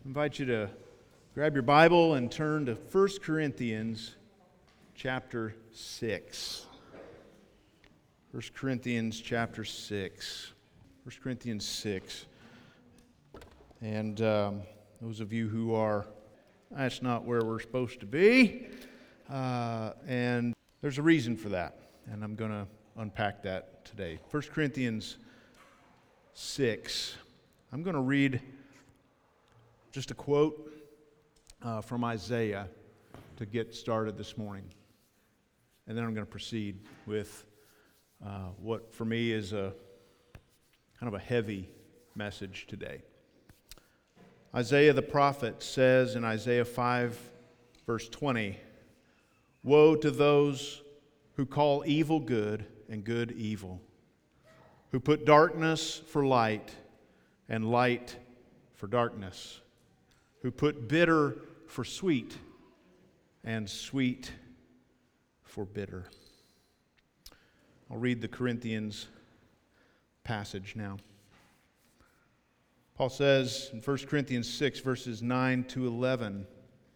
I invite you to grab your Bible and turn to 1 Corinthians chapter 6. 1 Corinthians chapter 6. 1 Corinthians 6. And those of you who are, that's not where we're supposed to be. And there's a reason for that. And I'm going to unpack that today. 1 Corinthians 6. I'm going to read just a quote from Isaiah to get started this morning. And then I'm going to proceed with what for me is a kind of a heavy message today. Isaiah the prophet says in Isaiah 5 verse 20, "Woe to those who call evil good and good evil, who put darkness for light and light for darkness, who put bitter for sweet and sweet for bitter." I'll read the Corinthians passage now. Paul says in 1 Corinthians 6, verses 9 to 11,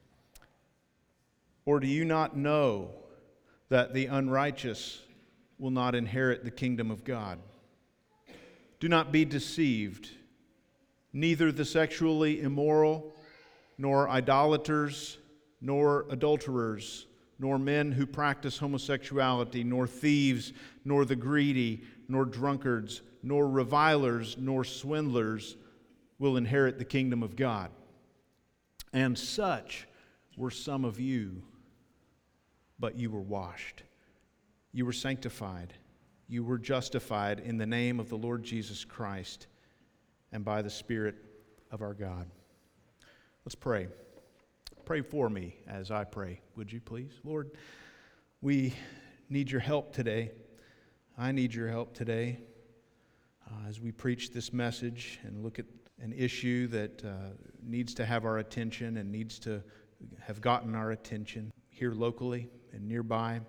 "Or do you not know that the unrighteous will not inherit the kingdom of God? Do not be deceived. Neither the sexually immoral, nor idolaters, nor adulterers, nor men who practice homosexuality, nor thieves, nor the greedy, nor drunkards, nor revilers, nor swindlers will inherit the kingdom of God. And such were some of you, but you were washed. You were sanctified. You were justified in the name of the Lord Jesus Christ and by the Spirit of our God." Let's pray. Pray for me as I pray, would you please? Lord, we need your help today. I need your help today as we preach this message and look at an issue that needs to have our attention and needs to have gotten our attention here locally and nearby.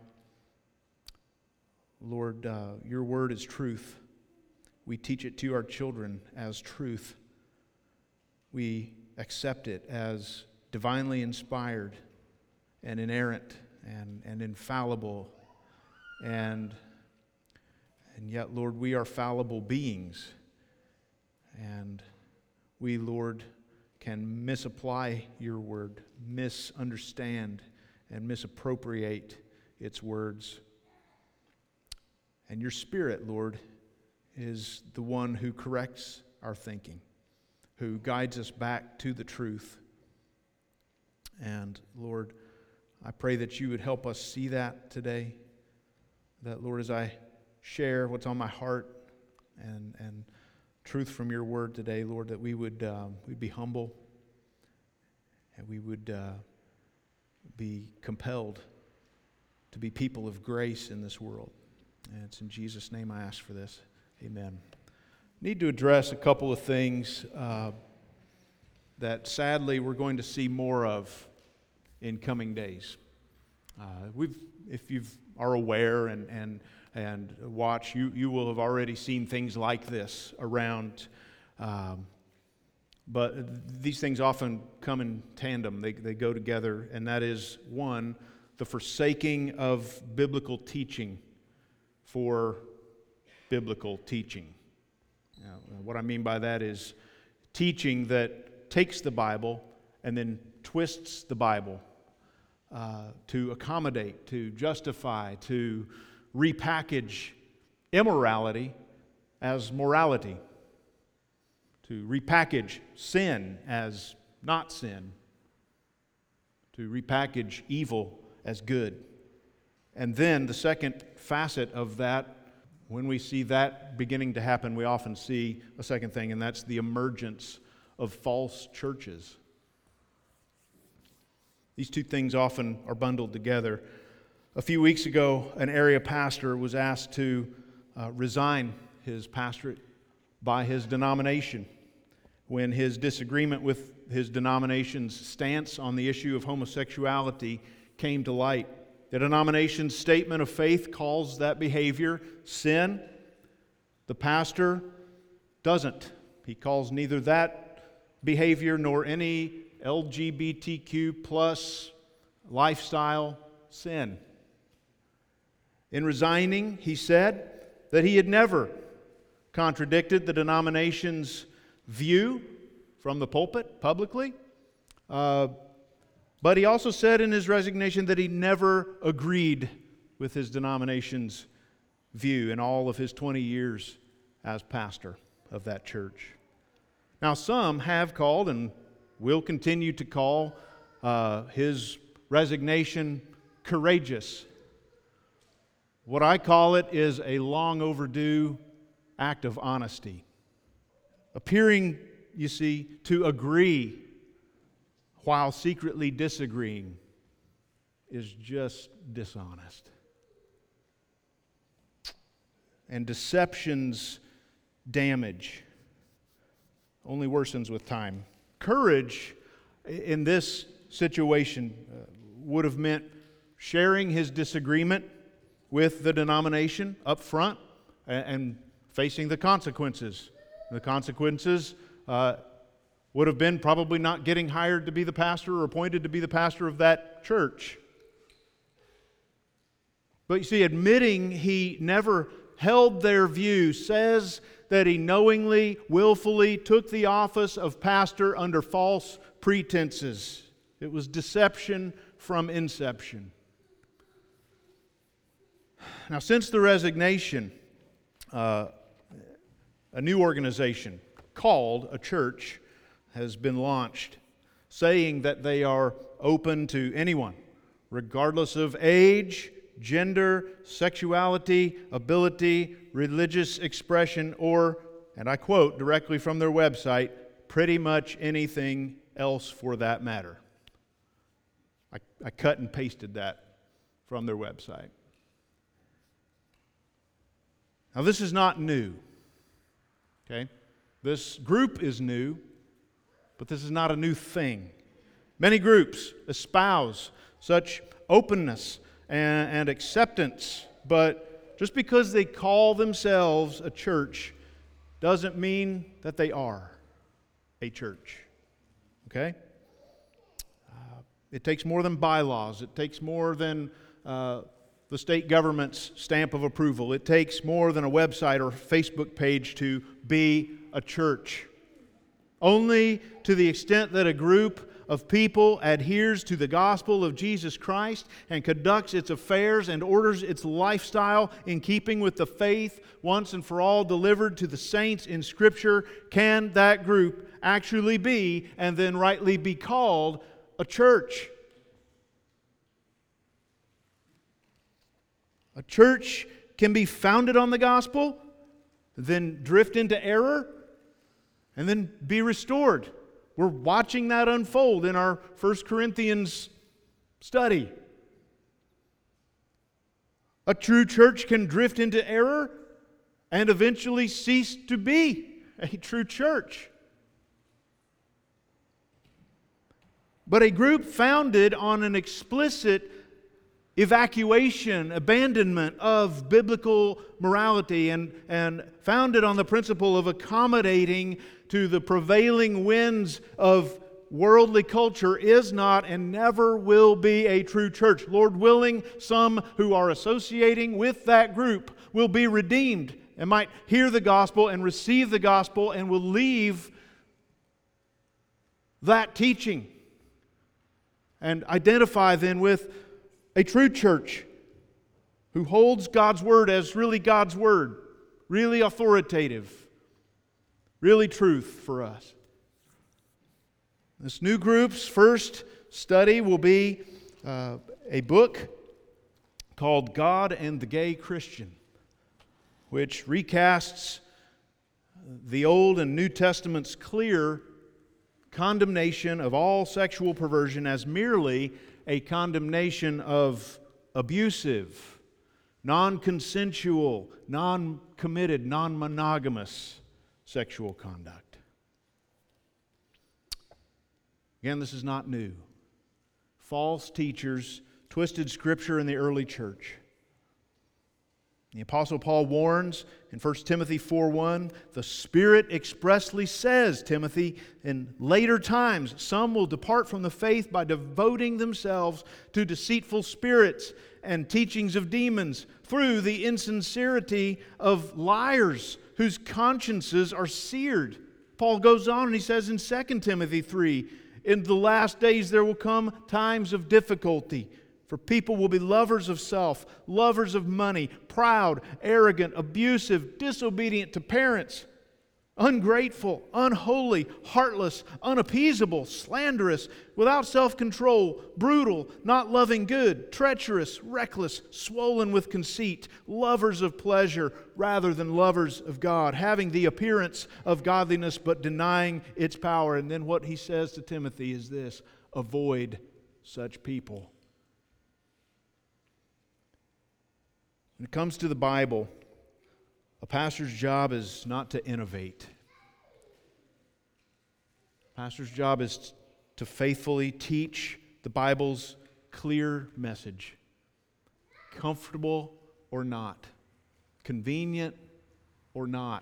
Lord, your word is truth. We teach it to our children as truth. We accept it as divinely inspired and inerrant and infallible. And yet, Lord, we are fallible beings. And we, Lord, can misapply your word, misunderstand, and misappropriate its words. And your Spirit, Lord, is the one who corrects our thinking, who guides us back to the truth. And Lord, I pray that you would help us see that today. That, Lord, as I share what's on my heart and truth from your word today, Lord, that we'd be humble and we would be compelled to be people of grace in this world. And it's in Jesus' name I ask for this. Amen. Need to address a couple of things that sadly we're going to see more of in coming days. If you are aware and watch, you will have already seen things like this around. But these things often come in tandem. They go together, and that is, one, the forsaking of biblical teaching for biblical teaching. Now, what I mean by that is teaching that takes the Bible and then twists the Bible to accommodate, to justify, to repackage immorality as morality, to repackage sin as not sin, to repackage evil as good. And then the second facet of that, when we see that beginning to happen, we often see a second thing, and that's the emergence of false churches. These two things often are bundled together. A few weeks ago, an area pastor was asked to resign his pastorate by his denomination when his disagreement with his denomination's stance on the issue of homosexuality came to light. The denomination's statement of faith calls that behavior sin. The pastor doesn't. He calls neither that behavior nor any LGBTQ plus lifestyle sin. In resigning, he said that he had never contradicted the denomination's view from the pulpit publicly, but he also said in his resignation that he never agreed with his denomination's view in all of his 20 years as pastor of that church. Now, some have called and will continue to call his resignation courageous. What I call it is a long overdue act of honesty. Appearing, you see, to agree while secretly disagreeing is just dishonest. And deception's damage only worsens with time. Courage in this situation would have meant sharing his disagreement with the denomination up front and facing the consequences. The consequences would have been probably not getting hired to be the pastor or appointed to be the pastor of that church. But you see, admitting he never held their view says that he knowingly, willfully took the office of pastor under false pretenses. It was deception from inception. Now, since the resignation, a new organization called a church has been launched, saying that they are open to anyone, regardless of age, gender, sexuality, ability, religious expression, or, and I quote directly from their website, pretty much anything else for that matter. I cut and pasted that from their website. Now, this is not new. Okay? This group is new, but this is not a new thing. Many groups espouse such openness and acceptance, but just because they call themselves a church doesn't mean that they are a church. Okay? It takes more than bylaws. It takes more than the state government's stamp of approval. It takes more than a website or Facebook page to be a church. Only to the extent that a group of people adheres to the gospel of Jesus Christ and conducts its affairs and orders its lifestyle in keeping with the faith once and for all delivered to the saints in Scripture can that group actually be and then rightly be called a church. A church can be founded on the gospel, then drift into error, and then be restored. We're watching that unfold in our 1 Corinthians study. A true church can drift into error and eventually cease to be a true church. But a group founded on an explicit evacuation, abandonment of biblical morality and founded on the principle of accommodating to the prevailing winds of worldly culture is not and never will be a true church. Lord willing, some who are associating with that group will be redeemed and might hear the gospel and receive the gospel and will leave that teaching and identify then with a true church who holds God's Word as really God's Word, really authoritative, really truth for us. This new group's first study will be a book called God and the Gay Christian, which recasts the Old and New Testament's clear condemnation of all sexual perversion as merely a condemnation of abusive, non-consensual, non-committed, non-monogamous sexual conduct. Again, this is not new. False teachers twisted Scripture in the early church. The Apostle Paul warns in 1 Timothy 4:1, the Spirit expressly says, Timothy, in later times, some will depart from the faith by devoting themselves to deceitful spirits and teachings of demons, through the insincerity of liars whose consciences are seared. Paul goes on and he says in 2 Timothy 3, in the last days there will come times of difficulty. For people will be lovers of self, lovers of money, proud, arrogant, abusive, disobedient to parents, ungrateful, unholy, heartless, unappeasable, slanderous, without self-control, brutal, not loving good, treacherous, reckless, swollen with conceit, lovers of pleasure rather than lovers of God, having the appearance of godliness but denying its power. And then what he says to Timothy is this: avoid such people. When it comes to the Bible, a pastor's job is not to innovate. A pastor's job is to faithfully teach the Bible's clear message, comfortable or not, convenient or not.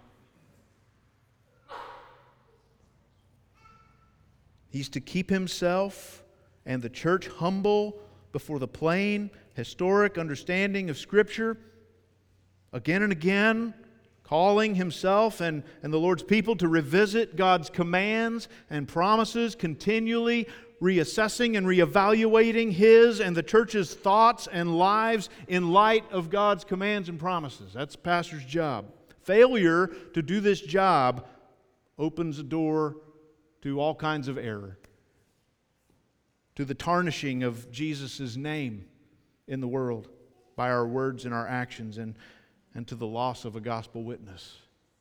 He's to keep himself and the church humble before the plain, historic understanding of Scripture, again and again, calling himself and the Lord's people to revisit God's commands and promises, continually reassessing and reevaluating his and the church's thoughts and lives in light of God's commands and promises. That's the pastor's job. Failure to do this job opens the door to all kinds of error, to the tarnishing of Jesus' name in the world by our words and our actions, and to the loss of a gospel witness.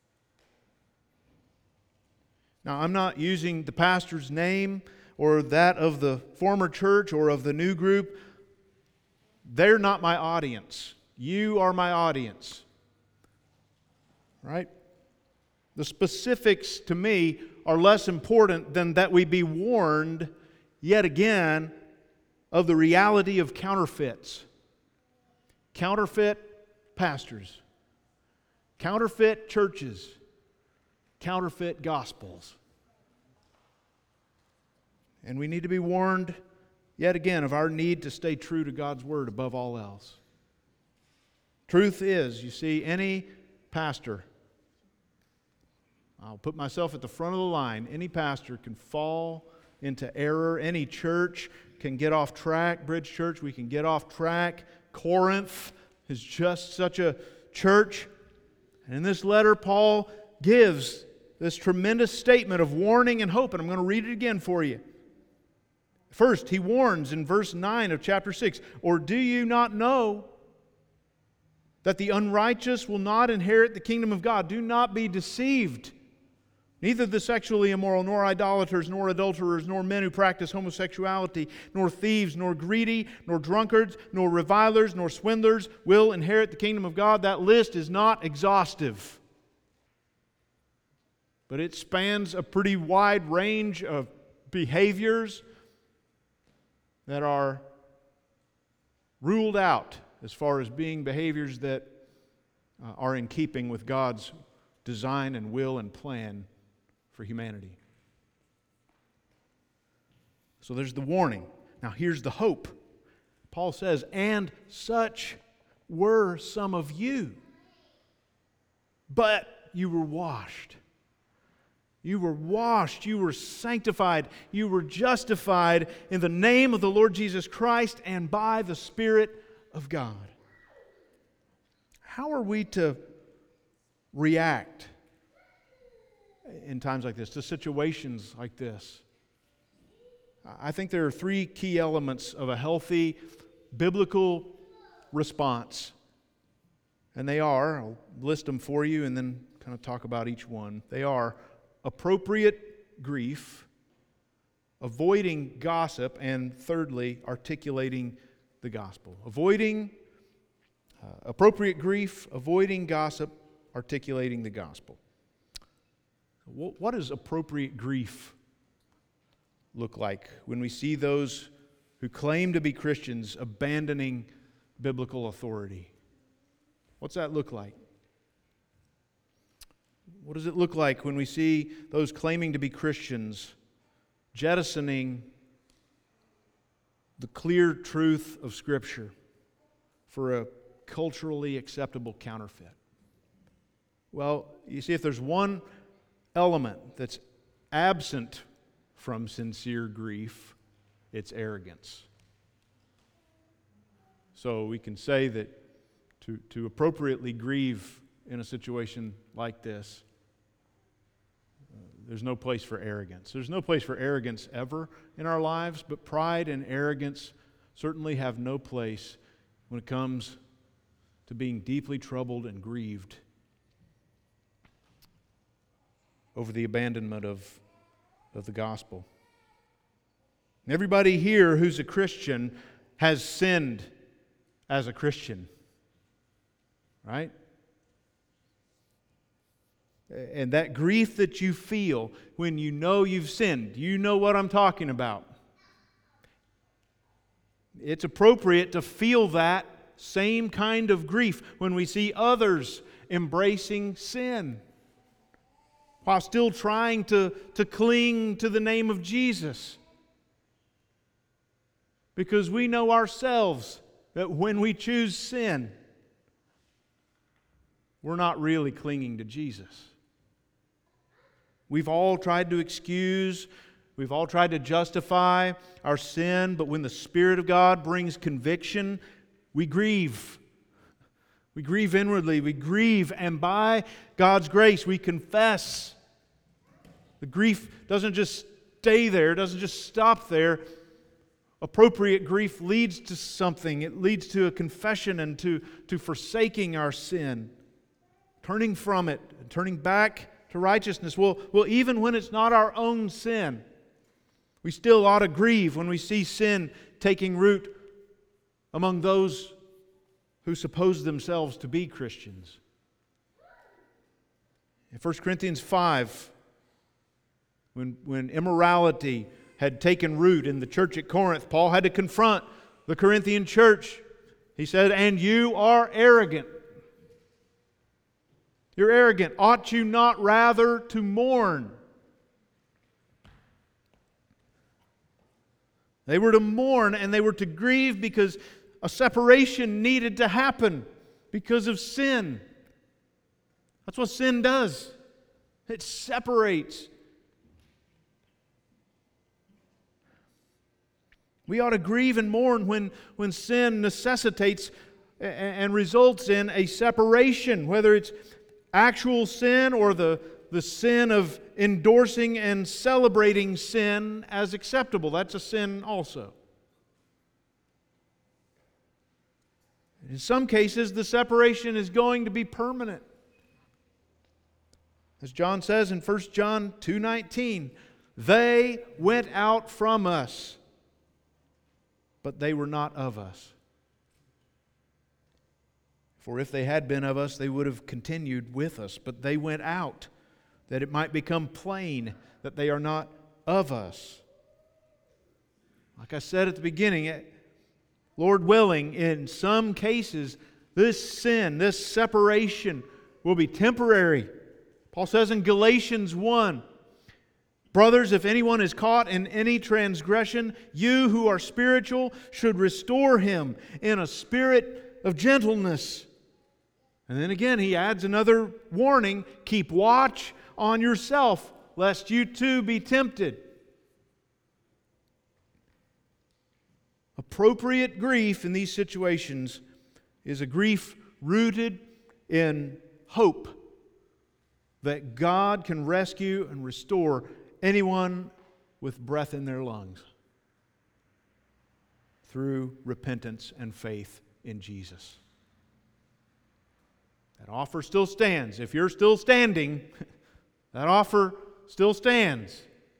Now, I'm not using the pastor's name or that of the former church or of the new group. They're not my audience. You are my audience. Right? The specifics to me are less important than that we be warned yet again of the reality of counterfeits. Counterfeit pastors, counterfeit churches, counterfeit gospels. And we need to be warned yet again of our need to stay true to God's Word above all else. Truth is, you see, any pastor, I'll put myself at the front of the line, any pastor can fall into error. Any church can get off track. Bridge Church, we can get off track. Corinth is just such a church. And in this letter, Paul gives this tremendous statement of warning and hope. And I'm going to read it again for you. First, he warns in verse 9 of chapter 6, or do you not know that the unrighteous will not inherit the kingdom of God? Do not be deceived. Neither the sexually immoral, nor idolaters, nor adulterers, nor men who practice homosexuality, nor thieves, nor greedy, nor drunkards, nor revilers, nor swindlers will inherit the kingdom of God. That list is not exhaustive, but it spans a pretty wide range of behaviors that are ruled out as far as being behaviors that are in keeping with God's design and will and plan for humanity. So there's the warning. Now here's the hope. Paul says, and such were some of you, but you were washed. You were washed, you were sanctified, you were justified in the name of the Lord Jesus Christ and by the Spirit of God. How are we to react in times like this, to situations like this? I think there are three key elements of a healthy biblical response. And they are, I'll list them for you and then kind of talk about each one. They are appropriate grief, avoiding gossip, and thirdly, articulating the gospel. Appropriate grief, avoiding gossip, articulating the gospel. What does appropriate grief look like when we see those who claim to be Christians abandoning biblical authority? What's that look like? What does it look like when we see those claiming to be Christians jettisoning the clear truth of Scripture for a culturally acceptable counterfeit? Well, you see, if there's one element that's absent from sincere grief, it's arrogance. So we can say that to appropriately grieve in a situation like this, there's no place for arrogance. There's no place for arrogance ever in our lives, but pride and arrogance certainly have no place when it comes to being deeply troubled and grieved over the abandonment of the gospel. Everybody here who's a Christian has sinned as a Christian, right? And that grief that you feel when you know you've sinned, you know what I'm talking about. It's appropriate to feel that same kind of grief when we see others embracing sin while still trying to cling to the name of Jesus. Because we know ourselves that when we choose sin, we're not really clinging to Jesus. We've all tried to excuse, we've all tried to justify our sin, but when the Spirit of God brings conviction, we grieve. We grieve inwardly, we grieve, and by God's grace we confess. The grief doesn't just stay there, it doesn't just stop there. Appropriate grief leads to something. It leads to a confession and to forsaking our sin, turning from it, and turning back to righteousness. Well, even when it's not our own sin, we still ought to grieve when we see sin taking root among those who suppose themselves to be Christians. In 1 Corinthians 5, when immorality had taken root in the church at Corinth, Paul had to confront the Corinthian church. He said, "And you are arrogant. You're arrogant. Ought you not rather to mourn?" They were to mourn and they were to grieve because a separation needed to happen because of sin. That's what sin does. It separates. We ought to grieve and mourn when sin necessitates and results in a separation, whether it's actual sin or the sin of endorsing and celebrating sin as acceptable. That's a sin also. In some cases, the separation is going to be permanent. As John says in 1 John 2:19, "They went out from us, but they were not of us. For if they had been of us, they would have continued with us. But they went out, that it might become plain that they are not of us." Like I said at the beginning, Lord willing, in some cases, this sin, this separation will be temporary. Paul says in Galatians 1, "Brothers, if anyone is caught in any transgression, you who are spiritual should restore him in a spirit of gentleness." And then again, he adds another warning: keep watch on yourself, lest you too be tempted. Appropriate grief in these situations is a grief rooted in hope that God can rescue and restore anyone with breath in their lungs through repentance and faith in Jesus. That offer still stands. If you're still standing, that offer still stands.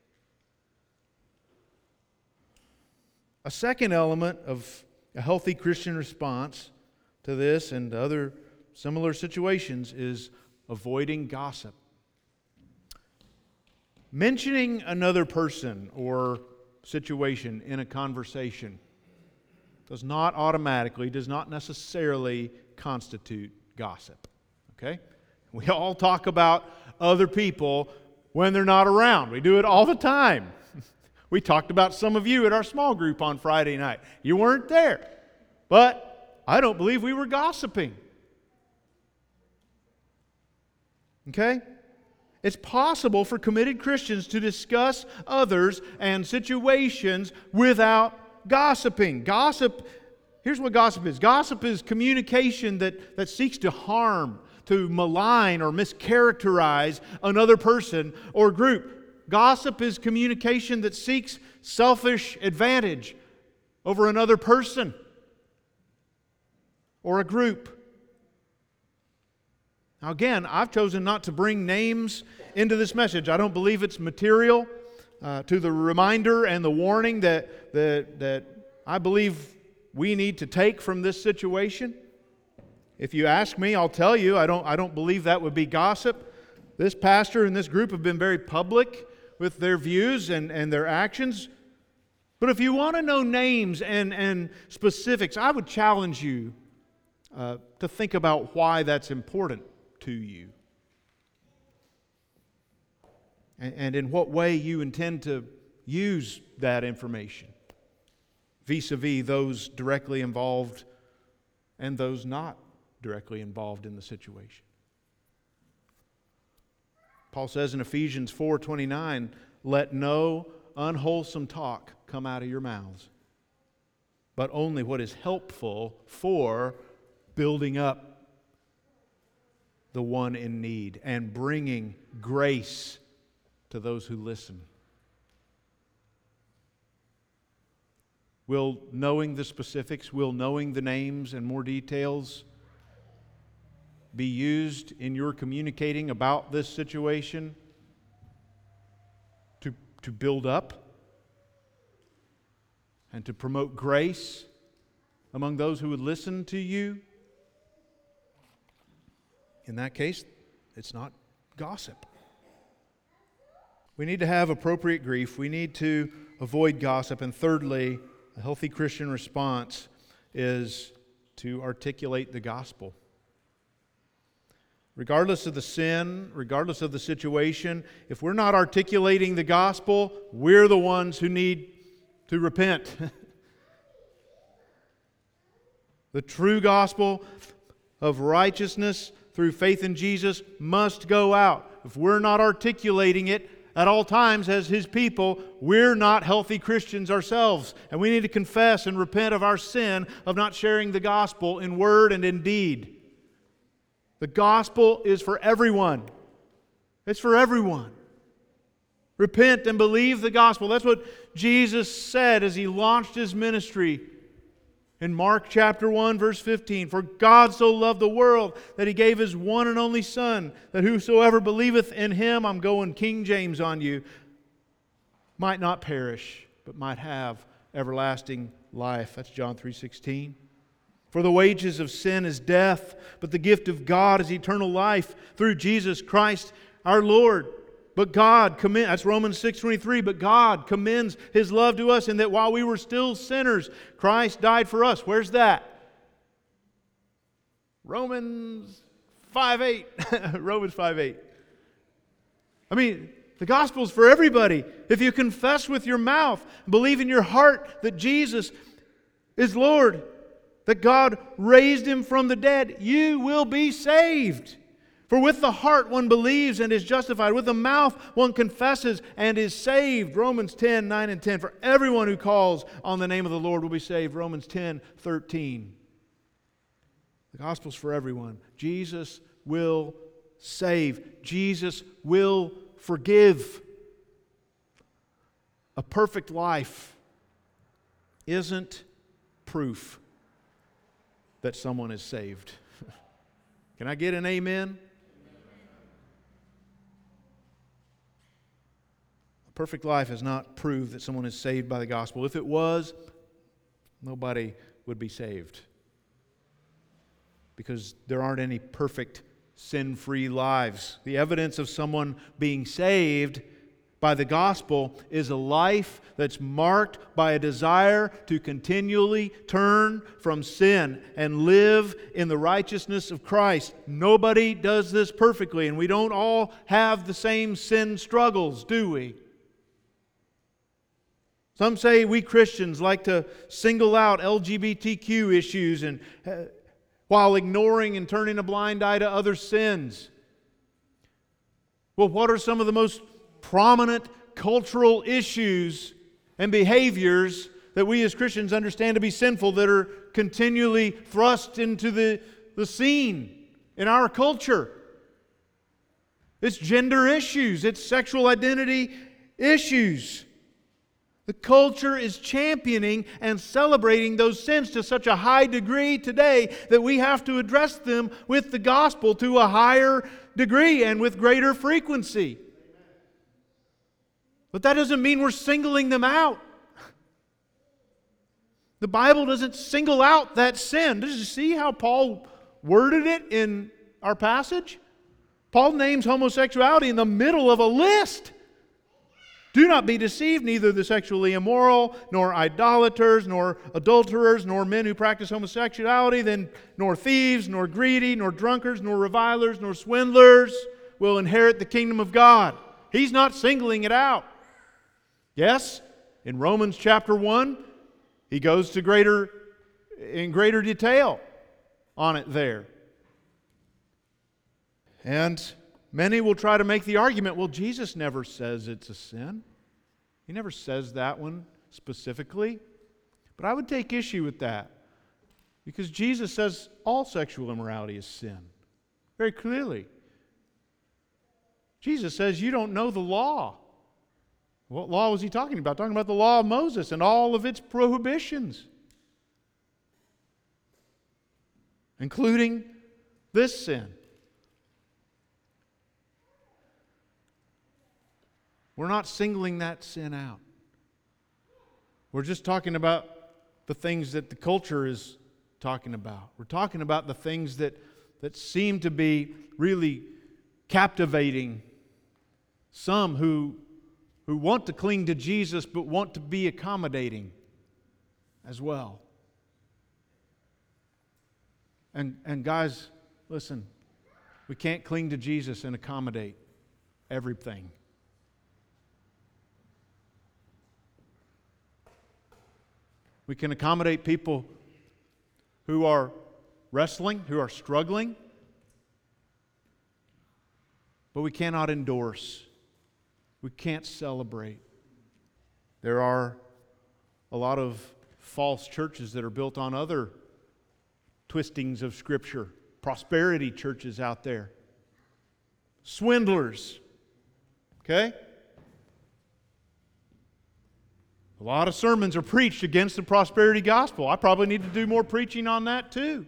A second element of a healthy Christian response to this and to other similar situations is avoiding gossip. Mentioning another person or situation in a conversation does not necessarily constitute gossip. Okay? We all talk about other people when they're not around. We do it all the time. We talked about some of you at our small group on Friday night. You weren't there. But I don't believe we were gossiping. Okay? It's possible for committed Christians to discuss others and situations without gossiping. Here's what gossip is. Gossip is communication that seeks to harm, to malign or mischaracterize another person or group. Gossip is communication that seeks selfish advantage over another person or a group. Now again, I've chosen not to bring names into this message. I don't believe it's material to the reminder and the warning that I believe we need to take from this situation. If you ask me, I'll tell you, I don't believe that would be gossip. This pastor and this group have been very public with their views and their actions. But if you want to know names and specifics, I would challenge you to think about why that's important to you. And in what way you intend to use that information vis-a-vis those directly involved and those not directly involved in the situation. Paul says in Ephesians 4:29, "Let no unwholesome talk come out of your mouths, but only what is helpful for building up the one in need and bringing grace to those who listen." Will knowing the specifics, will knowing the names and more details be used in your communicating about this situation to build up and to promote grace among those who would listen to you? In that case, it's not gossip. We need to have appropriate grief. We need to avoid gossip. And thirdly, a healthy Christian response is to articulate the gospel. Regardless of the sin, regardless of the situation, if we're not articulating the gospel, we're the ones who need to repent. The true gospel of righteousness through faith in Jesus must go out. If we're not articulating it at all times as His people, we're not healthy Christians ourselves. And we need to confess and repent of our sin of not sharing the gospel in word and in deed. The gospel is for everyone. It's for everyone. Repent and believe the gospel. That's what Jesus said as He launched His ministry in Mark chapter 1, verse 15. "For God so loved the world that He gave His one and only Son, that whosoever believeth in Him," I'm going King James on you, "might not perish, but might have everlasting life." That's John 3:16. "For the wages of sin is death, but the gift of God is eternal life through Jesus Christ our Lord. But God commends," that's Romans 6:23, "but God commends His love to us in that while we were still sinners, Christ died for us." Where's that? Romans 5:8. Romans 5:8. I mean, the gospel's for everybody. If you confess with your mouth, believe in your heart that Jesus is Lord, that God raised Him from the dead, you will be saved. For with the heart one believes and is justified. With the mouth one confesses and is saved. Romans 10:9 and 10. "For everyone who calls on the name of the Lord will be saved." Romans 10:13. The gospel's for everyone. Jesus will save. Jesus will forgive. A perfect life isn't proof that someone is saved. Can I get an amen? Perfect life is not proof that someone is saved by the gospel. If it was, nobody would be saved. Because there aren't any perfect, sin-free lives. The evidence of someone being saved by the gospel is a life that's marked by a desire to continually turn from sin and live in the righteousness of Christ. Nobody does this perfectly, and we don't all have the same sin struggles, do we? Some say we Christians like to single out LGBTQ issues and while ignoring and turning a blind eye to other sins. Well, what are some of the most prominent cultural issues and behaviors that we as Christians understand to be sinful that are continually thrust into the scene in our culture? It's gender issues. It's sexual identity issues. The culture is championing and celebrating those sins to such a high degree today that we have to address them with the gospel to a higher degree and with greater frequency. But that doesn't mean we're singling them out. The Bible doesn't single out that sin. Did you see how Paul worded it in our passage? Paul names homosexuality in the middle of a list. Do not be deceived, neither the sexually immoral, nor idolaters, nor adulterers, nor men who practice homosexuality, nor thieves, nor greedy, nor drunkards, nor revilers, nor swindlers will inherit the kingdom of God. He's not singling it out. Yes, in Romans chapter 1, he goes to in greater detail on it there. And many will try to make the argument, well, Jesus never says it's a sin. He never says that one specifically. But I would take issue with that, because Jesus says all sexual immorality is sin, very clearly. Jesus says you don't know the law. What law was he talking about? Talking about the law of Moses and all of its prohibitions, including this sin. We're not singling that sin out. We're just talking about the things that the culture is talking about. We're talking about the things that seem to be really captivating some who want to cling to Jesus but want to be accommodating as well. And guys, listen, we can't cling to Jesus and accommodate everything. We can accommodate people who are wrestling, who are struggling, but we cannot endorse. We can't celebrate. There are a lot of false churches that are built on other twistings of Scripture. Prosperity churches out there. Swindlers. Okay? A lot of sermons are preached against the prosperity gospel. I probably need to do more preaching on that too.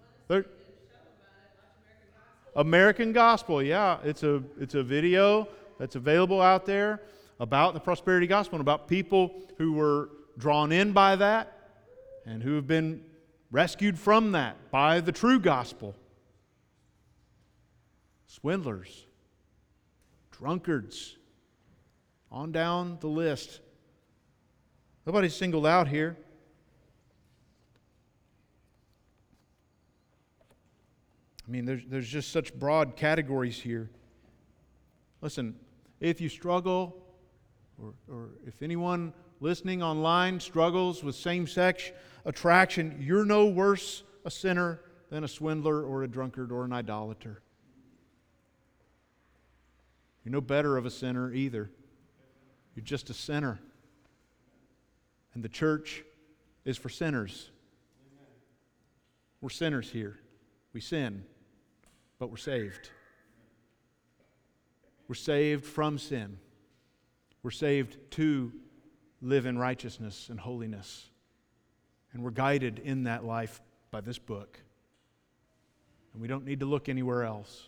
American Gospel, yeah. It's a video that's available out there about the prosperity gospel and about people who were drawn in by that and who have been rescued from that by the true gospel. Swindlers, drunkards, on down the list. Nobody's singled out here. I mean, there's just such broad categories here. Listen, if you struggle, or if anyone listening online struggles with same-sex attraction, you're no worse a sinner than a swindler or a drunkard or an idolater. You're no better of a sinner either. You're just a sinner. And the church is for sinners. We're sinners here. We sin, but we're saved. We're saved from sin. We're saved to live in righteousness and holiness. And we're guided in that life by this book. And we don't need to look anywhere else.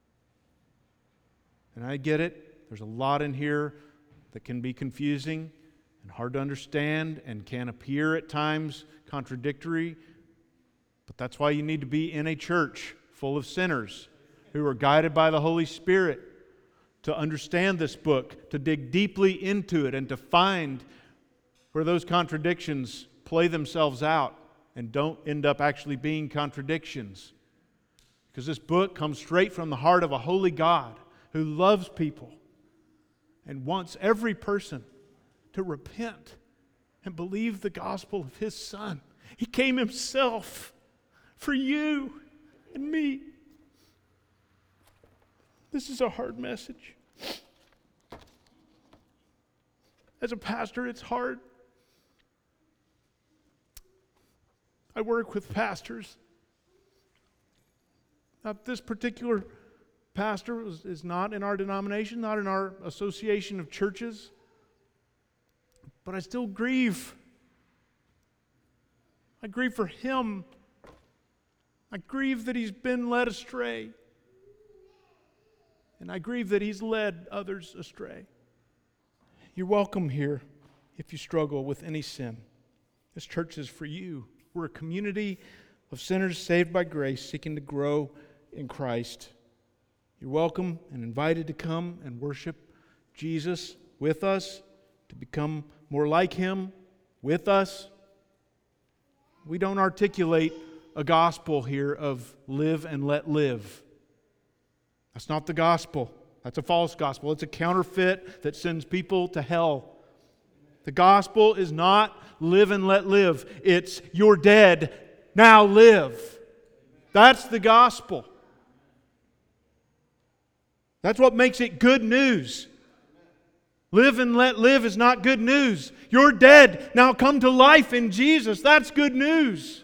And I get it. There's a lot in here that can be confusing and hard to understand and can appear at times contradictory. But that's why you need to be in a church full of sinners who are guided by the Holy Spirit, to understand this book, to dig deeply into it, and to find where those contradictions play themselves out and don't end up actually being contradictions. Because this book comes straight from the heart of a holy God who loves people and wants every person to repent and believe the gospel of His Son. He came Himself for you and me. This is a hard message. As a pastor, it's hard. I work with pastors. Now, this particular pastor is not in our denomination, not in our association of churches, but I still grieve. I grieve for him. I grieve that he's been led astray. And I grieve that he's led others astray. You're welcome here if you struggle with any sin. This church is for you. We're a community of sinners saved by grace, seeking to grow in Christ. You're welcome and invited to come and worship Jesus with us, to become more like Him with us. We don't articulate a gospel here of live and let live. That's not the gospel. That's a false gospel. It's a counterfeit that sends people to hell. The gospel is not live and let live. It's you're dead, now live. That's the gospel. That's what makes it good news. Live and let live is not good news. You're dead, now come to life in Jesus. That's good news.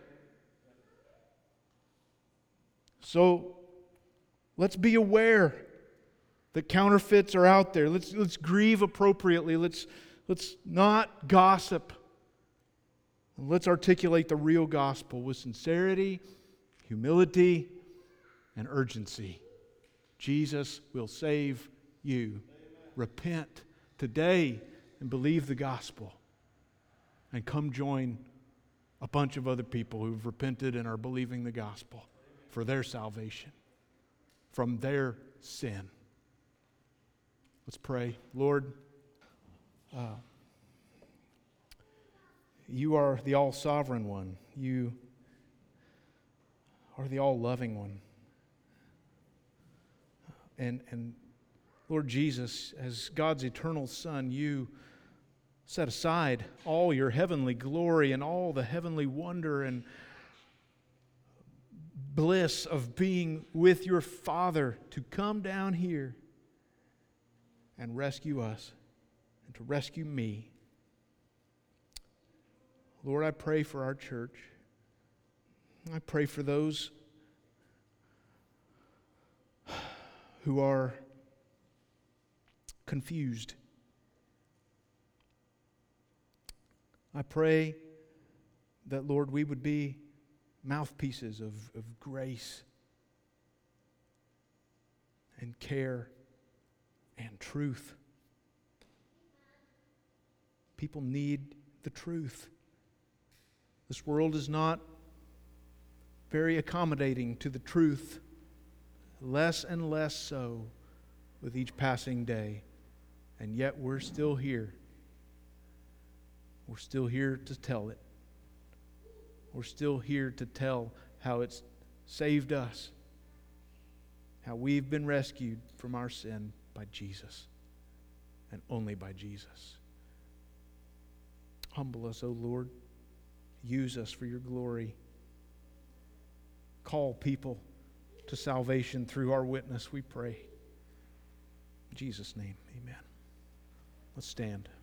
So let's be aware that counterfeits are out there. Let's grieve appropriately. Let's not gossip. And let's articulate the real gospel with sincerity, humility, and urgency. Jesus will save you. Repent today and believe the gospel. And come join a bunch of other people who've repented and are believing the gospel for their salvation from their sin. Let's pray. Lord, You are the all-sovereign one. You are the all-loving one. And Lord Jesus, as God's eternal Son, You set aside all Your heavenly glory and all the heavenly wonder and bliss of being with Your Father to come down here and rescue us and to rescue me. Lord, I pray for our church. I pray for those who are confused. I pray that, Lord, we would be mouthpieces of grace and care and truth. People need the truth. This world is not very accommodating to the truth, less and less so with each passing day. And yet we're still here. We're still here to tell it. We're still here to tell how it's saved us, how we've been rescued from our sin by Jesus, and only by Jesus. Humble us, O Lord. Use us for Your glory. Call people to salvation through our witness, we pray. In Jesus' name, amen. Let's stand.